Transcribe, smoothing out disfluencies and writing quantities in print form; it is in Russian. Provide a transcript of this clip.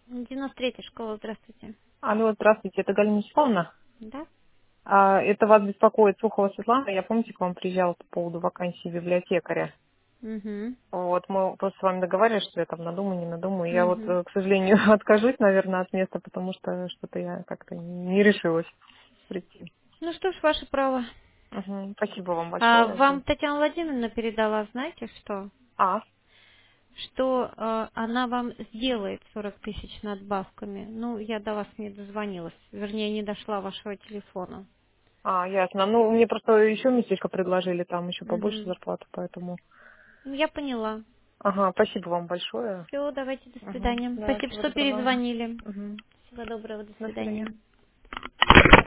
93-я школа, здравствуйте. Алло, здравствуйте, это Галина Михайловна. Да? Это вас беспокоит Сухова Светлана. Я, помните, к вам приезжала по поводу вакансии библиотекаря. Угу. Вот, мы просто с вами договаривались, что я там надумаю, не надумаю. Я вот, Угу. к сожалению, откажусь, наверное, от места, потому что что-то я как-то не решилась прийти. Ну что ж, ваше право. Мгм. Спасибо вам А большое. вам Татьяна Владимировна передала, знаете что? А, Что она вам сделает 40 тысяч надбавками. Ну, я до вас не дозвонилась. Вернее, не дошла вашего телефона. ясно. Ну, мне просто еще местечко предложили, там еще побольше Угу. зарплату, поэтому... Ну, я поняла. Ага, спасибо вам большое. Все, давайте, до Угу. свидания. Да, Спасибо, всего что доброго. перезвонили. Угу. Всего доброго, до До свидания. свидания.